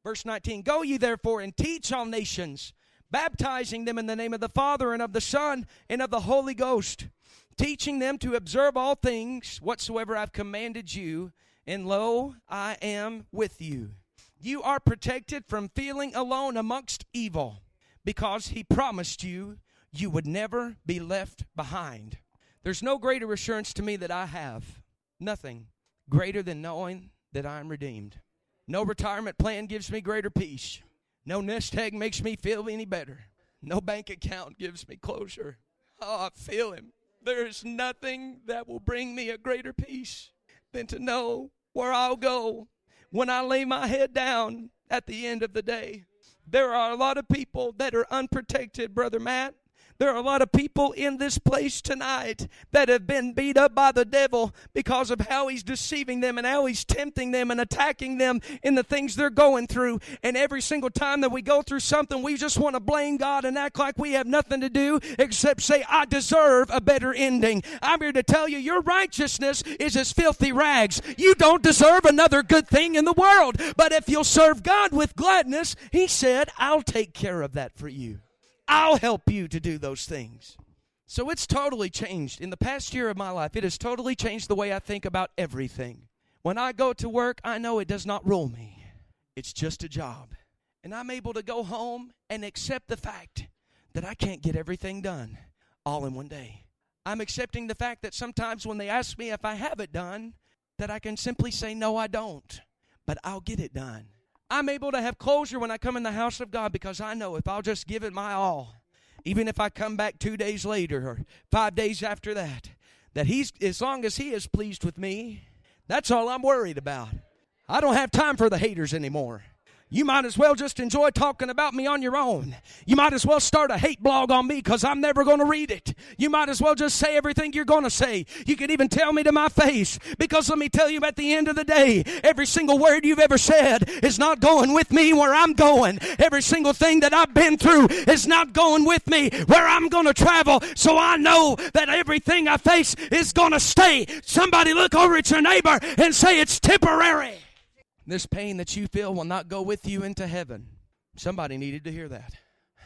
Verse 19, go ye therefore and teach all nations, baptizing them in the name of the Father and of the Son and of the Holy Ghost, teaching them to observe all things whatsoever I've commanded you, and lo, I am with you. You are protected from feeling alone amongst evil, because he promised you you would never be left behind. There's no greater assurance to me that I have. Nothing greater than knowing that I'm redeemed. No retirement plan gives me greater peace. No nest egg makes me feel any better. No bank account gives me closure. Oh, I feel him. There is nothing that will bring me a greater peace than to know where I'll go when I lay my head down at the end of the day. There are a lot of people that are unprotected, Brother Matt. There are a lot of people in this place tonight that have been beat up by the devil because of how he's deceiving them and how he's tempting them and attacking them in the things they're going through. And every single time that we go through something, we just want to blame God and act like we have nothing to do except say, I deserve a better ending. I'm here to tell you, your righteousness is as filthy rags. You don't deserve another good thing in the world. But if you'll serve God with gladness, he said, I'll take care of that for you. I'll help you to do those things. So it's totally changed. In the past year of my life, it has totally changed the way I think about everything. When I go to work, I know it does not rule me. It's just a job. And I'm able to go home and accept the fact that I can't get everything done all in one day. I'm accepting the fact that sometimes when they ask me if I have it done, that I can simply say, no, I don't. But I'll get it done. I'm able to have closure when I come in the house of God because I know if I'll just give it my all, even if I come back 2 days later or 5 days after that he's, as long as he is pleased with me, that's all I'm worried about. I don't have time for the haters anymore. You might as well just enjoy talking about me on your own. You might as well start a hate blog on me because I'm never going to read it. You might as well just say everything you're going to say. You can even tell me to my face, because let me tell you, at the end of the day, every single word you've ever said is not going with me where I'm going. Every single thing that I've been through is not going with me where I'm going to travel. So I know that everything I face is going to stay. Somebody look over at your neighbor and say it's temporary. This pain that you feel will not go with you into heaven. Somebody needed to hear that.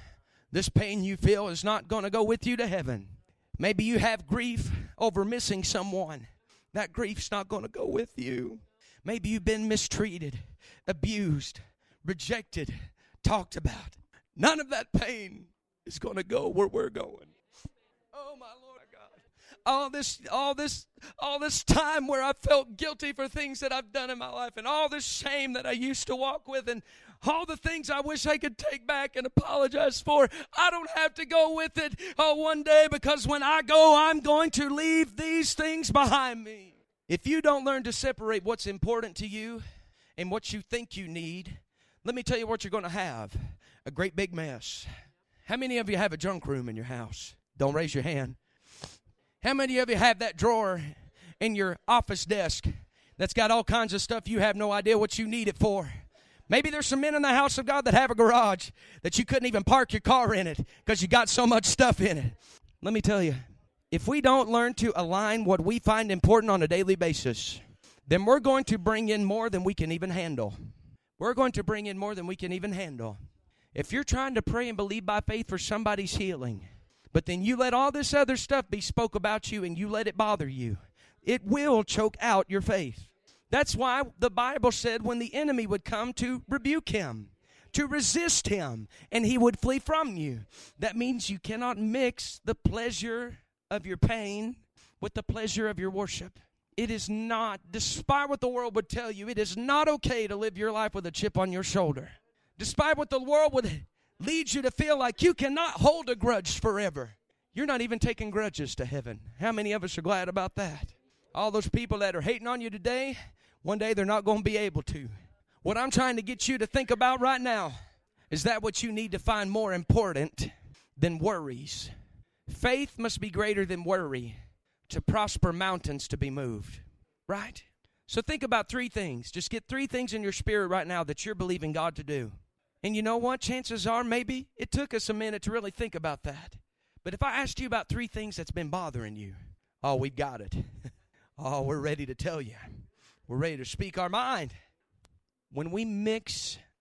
This pain you feel is not going to go with you to heaven. Maybe you have grief over missing someone. That grief's not going to go with you. Maybe you've been mistreated, abused, rejected, talked about. None of that pain is going to go where we're going. Oh, my Lord. All this time where I felt guilty for things that I've done in my life, and all this shame that I used to walk with, and all the things I wish I could take back and apologize for. I don't have to go with it one day, because when I go, I'm going to leave these things behind me. If you don't learn to separate what's important to you and what you think you need, let me tell you what you're going to have. A great big mess. How many of you have a junk room in your house? Don't raise your hand. How many of you have that drawer in your office desk that's got all kinds of stuff you have no idea what you need it for? Maybe there's some men in the house of God that have a garage that you couldn't even park your car in it because you got so much stuff in it. Let me tell you, if we don't learn to align what we find important on a daily basis, then we're going to bring in more than we can even handle. We're going to bring in more than we can even handle. If you're trying to pray and believe by faith for somebody's healing, but then you let all this other stuff be spoke about you and you let it bother you, it will choke out your faith. That's why the Bible said when the enemy would come to rebuke him, to resist him, and he would flee from you. That means you cannot mix the pleasure of your pain with the pleasure of your worship. It is not, despite what the world would tell you, it is not okay to live your life with a chip on your shoulder. Despite what the world would leads you to feel like you cannot hold a grudge forever. You're not even taking grudges to heaven. How many of us are glad about that? All those people that are hating on you today, one day they're not going to be able to. What I'm trying to get you to think about right now is that what you need to find more important than worries. Faith must be greater than worry to prosper mountains to be moved. Right? So think about 3 things. Just get 3 things in your spirit right now that you're believing God to do. And you know what? Chances are maybe it took us a minute to really think about that. But if I asked you about 3 things that's been bothering you, oh, we've got it. Oh, we're ready to tell you. We're ready to speak our mind. When we mix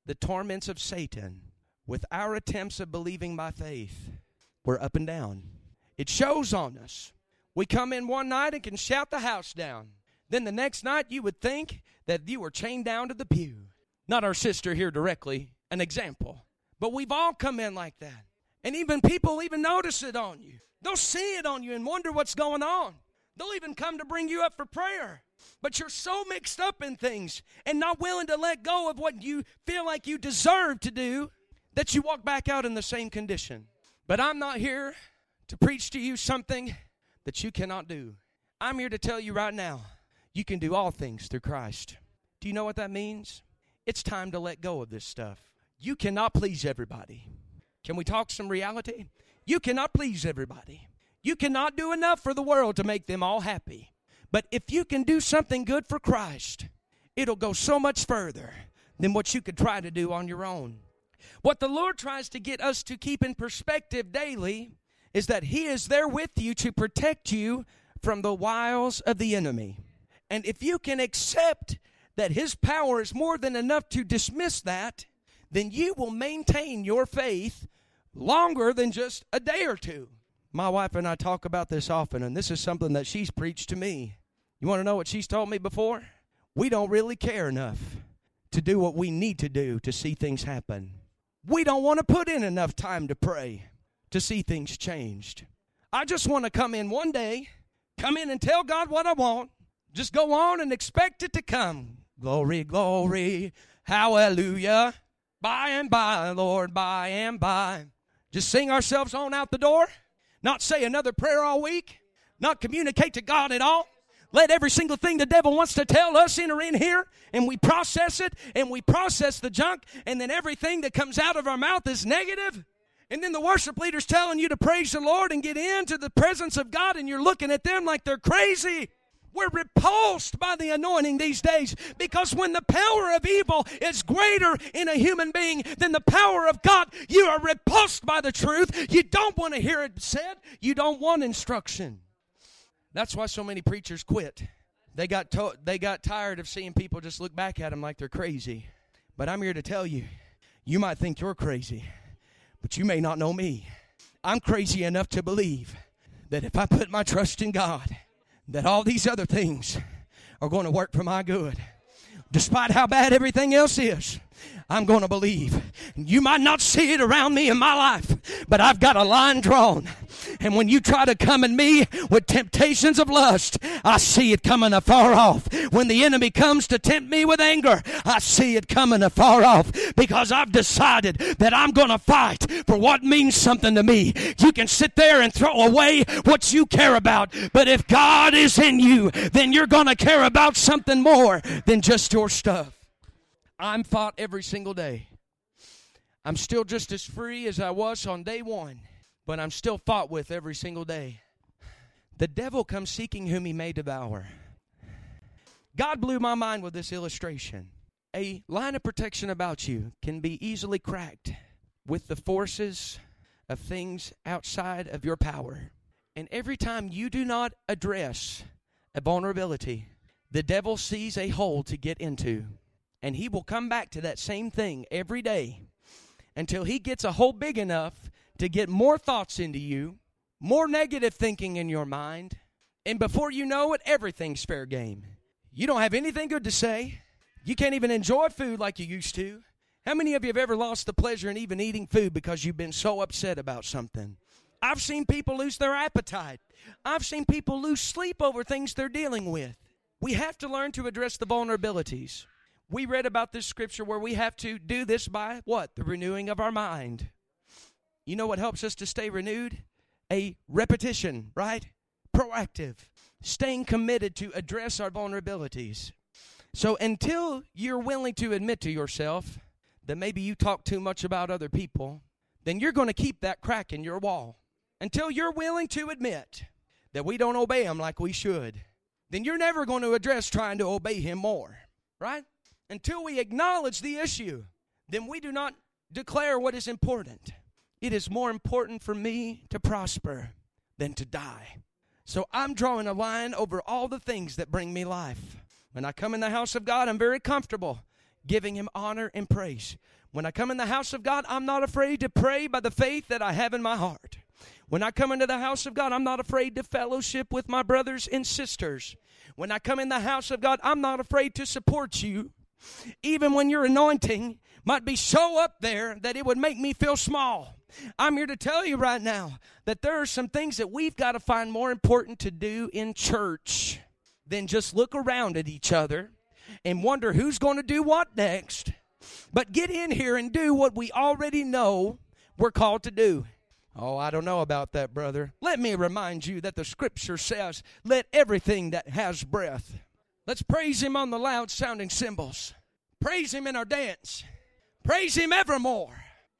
the torments of Satan with our attempts of believing by faith, we're up and down. It shows on us. We come in one night and can shout the house down. Then the next night you would think that you were chained down to the pew. Not our sister here directly, an example. But we've all come in like that. And even people even notice it on you. They'll see it on you and wonder what's going on. They'll even come to bring you up for prayer. But you're so mixed up in things and not willing to let go of what you feel like you deserve to do that you walk back out in the same condition. But I'm not here to preach to you something that you cannot do. I'm here to tell you right now, you can do all things through Christ. Do you know what that means? It's time to let go of this stuff. You cannot please everybody. Can we talk some reality? You cannot please everybody. You cannot do enough for the world to make them all happy. But if you can do something good for Christ, it'll go so much further than what you could try to do on your own. What the Lord tries to get us to keep in perspective daily is that He is there with you to protect you from the wiles of the enemy. And if you can accept that His power is more than enough to dismiss that, then you will maintain your faith longer than just a day or two. My wife and I talk about this often, and this is something that she's preached to me. You want to know what she's told me before? We don't really care enough to do what we need to do to see things happen. We don't want to put in enough time to pray to see things changed. I just want to come in one day, come in and tell God what I want, just go on and expect it to come. Glory, glory, hallelujah. By and by, Lord, by and by. Just sing ourselves on out the door. Not say another prayer all week. Not communicate to God at all. Let every single thing the devil wants to tell us enter in here, and we process it, and we process the junk, and then everything that comes out of our mouth is negative. And then the worship leader's telling you to praise the Lord and get into the presence of God, and you're looking at them like they're crazy. We're repulsed by the anointing these days because when the power of evil is greater in a human being than the power of God, you are repulsed by the truth. You don't want to hear it said. You don't want instruction. That's why so many preachers quit. They got tired of seeing people just look back at them like they're crazy. But I'm here to tell you, you might think you're crazy, but you may not know me. I'm crazy enough to believe that if I put my trust in God, that all these other things are going to work for my good. Despite how bad everything else is, I'm going to believe. You might not see it around me in my life, but I've got a line drawn. And when you try to come at me with temptations of lust, I see it coming afar off. When the enemy comes to tempt me with anger, I see it coming afar off because I've decided that I'm going to fight for what means something to me. You can sit there and throw away what you care about, but if God is in you, then you're going to care about something more than just your stuff. I'm fought every single day. I'm still just as free as I was on day one, but I'm still fought with every single day. The devil comes seeking whom he may devour. God blew my mind with this illustration. A line of protection about you can be easily cracked with the forces of things outside of your power. And every time you do not address a vulnerability, the devil sees a hole to get into. And he will come back to that same thing every day until he gets a hole big enough to get more thoughts into you, more negative thinking in your mind, and before you know it, everything's fair game. You don't have anything good to say. You can't even enjoy food like you used to. How many of you have ever lost the pleasure in even eating food because you've been so upset about something? I've seen people lose their appetite. I've seen people lose sleep over things they're dealing with. We have to learn to address the vulnerabilities. We read about this scripture where we have to do this by what? The renewing of our mind. You know what helps us to stay renewed? A repetition, right? Proactive. Staying committed to address our vulnerabilities. So until you're willing to admit to yourself that maybe you talk too much about other people, then you're going to keep that crack in your wall. Until you're willing to admit that we don't obey Him like we should, then you're never going to address trying to obey Him more, right? Until we acknowledge the issue, then we do not declare what is important. It is more important for me to prosper than to die. So I'm drawing a line over all the things that bring me life. When I come in the house of God, I'm very comfortable. giving Him honor and praise. When I come in the house of God, I'm not afraid to pray by the faith that I have in my heart. When I come into the house of God, I'm not afraid to fellowship with my brothers and sisters. When I come in the house of God, I'm not afraid to support you, even when your anointing might be so up there that it would make me feel small. I'm here to tell you right now that there are some things that we've got to find more important to do in church than just look around at each other and wonder who's going to do what next. But get in here and do what we already know we're called to do. Oh, I don't know about that, brother. Let me remind you that the Scripture says, let everything that has breath. Let's praise Him on the loud-sounding cymbals. Praise Him in our dance. Praise Him evermore.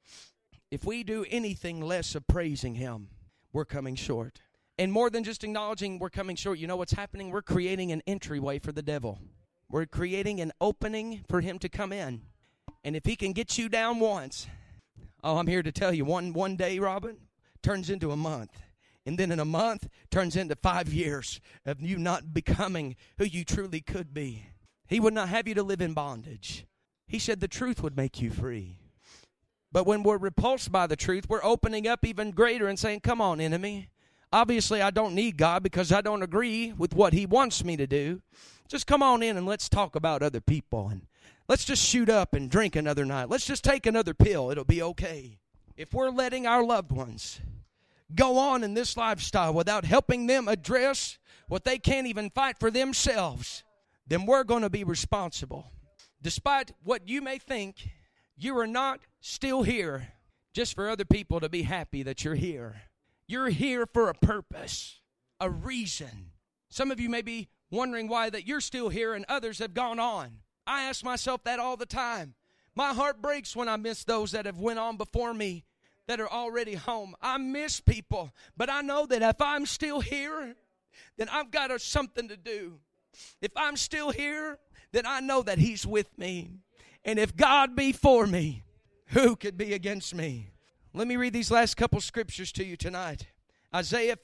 If we do anything less of praising Him, we're coming short. And more than just acknowledging we're coming short, you know what's happening? We're creating an entryway for the devil. We're creating an opening for him to come in. And if he can get you down once, oh, I'm here to tell you, one day, Robin, turns into a month. And then in a month, turns into 5 years of you not becoming who you truly could be. He would not have you to live in bondage. He said the truth would make you free. But when we're repulsed by the truth, we're opening up even greater and saying, come on, enemy. Obviously, I don't need God because I don't agree with what He wants me to do. Just come on in and let's talk about other people. And let's just shoot up and drink another night. Let's just take another pill. It'll be okay. If we're letting our loved ones go on in this lifestyle without helping them address what they can't even fight for themselves, then we're going to be responsible. Despite what you may think, you are not still here just for other people to be happy that you're here. You're here for a purpose, a reason. Some of you may be wondering why that you're still here and others have gone on. I ask myself that all the time. My heart breaks when I miss those that have went on before me that are already home. I miss people, but I know that if I'm still here, then I've got something to do. If I'm still here, then I know that He's with me. And if God be for me, who could be against me? Let me read these last couple scriptures to you tonight. Isaiah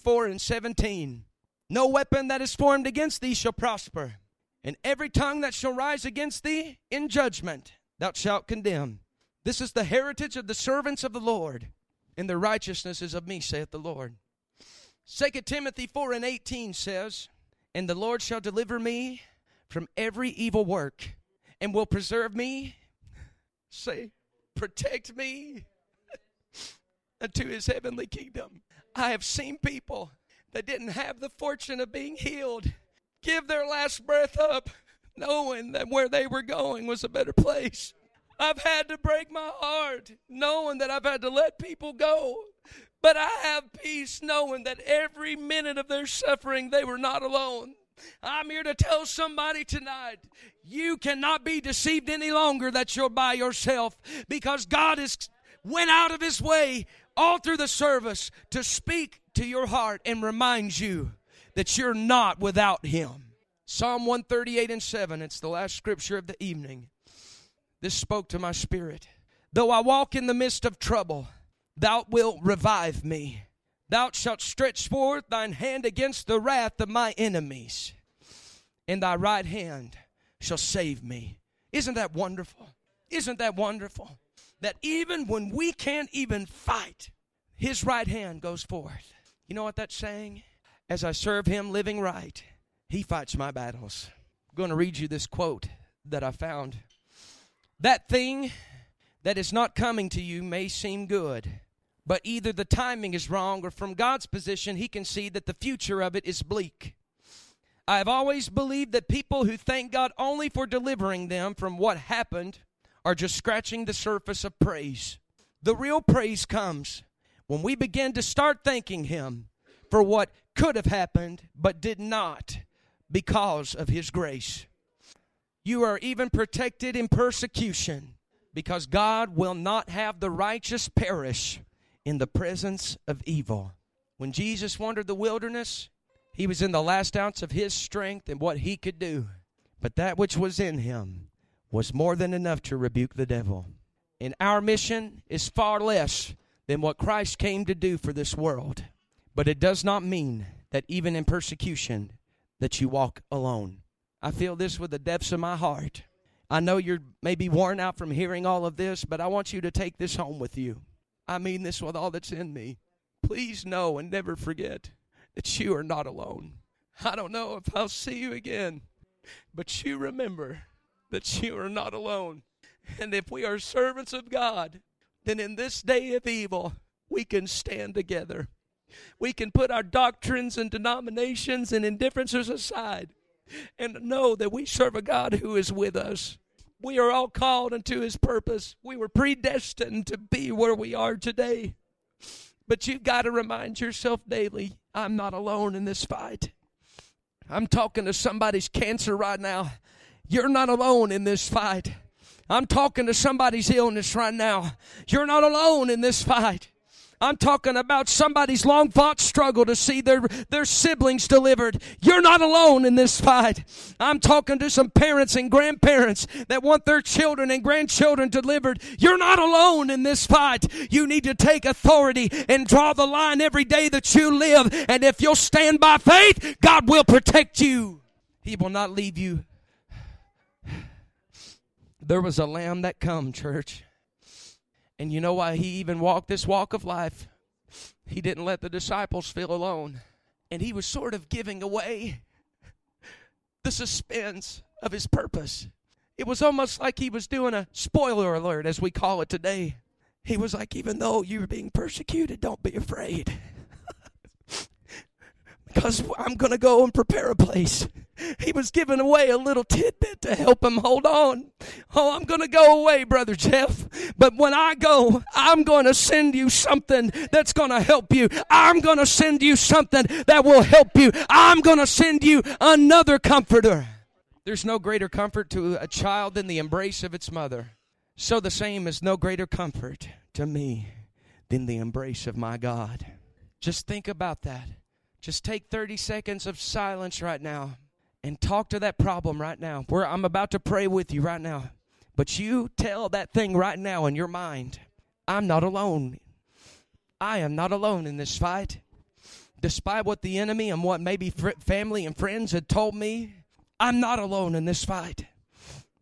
54:17. No weapon that is formed against thee shall prosper, and every tongue that shall rise against thee in judgment thou shalt condemn. This is the heritage of the servants of the Lord, and their righteousness is of me, saith the Lord. 2 Timothy 4:18 says, and the Lord shall deliver me from every evil work, and will preserve me, say, protect me unto His heavenly kingdom. I have seen people that didn't have the fortune of being healed give their last breath up, knowing that where they were going was a better place. I've had to break my heart, knowing that I've had to let people go. But I have peace knowing that every minute of their suffering, they were not alone. I'm here to tell somebody tonight, you cannot be deceived any longer that you're by yourself, because God has went out of His way all through the service to speak to your heart and remind you that you're not without Him. Psalm 138:7, it's the last scripture of the evening. This spoke to my spirit. Though I walk in the midst of trouble, Thou wilt revive me. Thou shalt stretch forth thine hand against the wrath of my enemies, and thy right hand shall save me. Isn't that wonderful? Isn't that wonderful? That even when we can't even fight, His right hand goes forth. You know what that's saying? As I serve Him living right, He fights my battles. I'm going to read you this quote that I found. That thing that is not coming to you may seem good, but either the timing is wrong, or from God's position, He can see that the future of it is bleak. I have always believed that people who thank God only for delivering them from what happened are just scratching the surface of praise. The real praise comes when we begin to start thanking Him for what could have happened but did not because of His grace. You are even protected in persecution because God will not have the righteous perish in the presence of evil. When Jesus wandered the wilderness, He was in the last ounce of His strength and what He could do. But that which was in Him was more than enough to rebuke the devil. And our mission is far less than what Christ came to do for this world. But it does not mean that even in persecution that you walk alone. I feel this with the depths of my heart. I know you're maybe worn out from hearing all of this, but I want you to take this home with you. I mean this with all that's in me. Please know and never forget that you are not alone. I don't know if I'll see you again, but you remember that you are not alone. And if we are servants of God, then in this day of evil, we can stand together. We can put our doctrines and denominations and indifferences aside and know that we serve a God who is with us. We are all called into His purpose. We were predestined to be where we are today. But you've got to remind yourself daily, I'm not alone in this fight. I'm talking to somebody's cancer right now. You're not alone in this fight. I'm talking to somebody's illness right now. You're not alone in this fight. I'm talking about somebody's long-fought struggle to see their siblings delivered. You're not alone in this fight. I'm talking to some parents and grandparents that want their children and grandchildren delivered. You're not alone in this fight. You need to take authority and draw the line every day that you live. And if you'll stand by faith, God will protect you. He will not leave you. There was a lamb that come, church. And you know why He even walked this walk of life? He didn't let the disciples feel alone. And He was sort of giving away the suspense of His purpose. It was almost like He was doing a spoiler alert, as we call it today. He was like, even though you're being persecuted, don't be afraid. Because I'm going to go and prepare a place. He was giving away a little tidbit to help him hold on. Oh, I'm going to go away, Brother Jeff. But when I go, I'm going to send you something that's going to help you. I'm going to send you something that will help you. I'm going to send you another comforter. There's no greater comfort to a child than the embrace of its mother. So the same is no greater comfort to me than the embrace of my God. Just think about that. Just take 30 seconds of silence right now and talk to that problem right now. Where I'm about to pray with you right now. But you tell that thing right now in your mind, I'm not alone. I am not alone in this fight. Despite what the enemy and what maybe family and friends had told me, I'm not alone in this fight.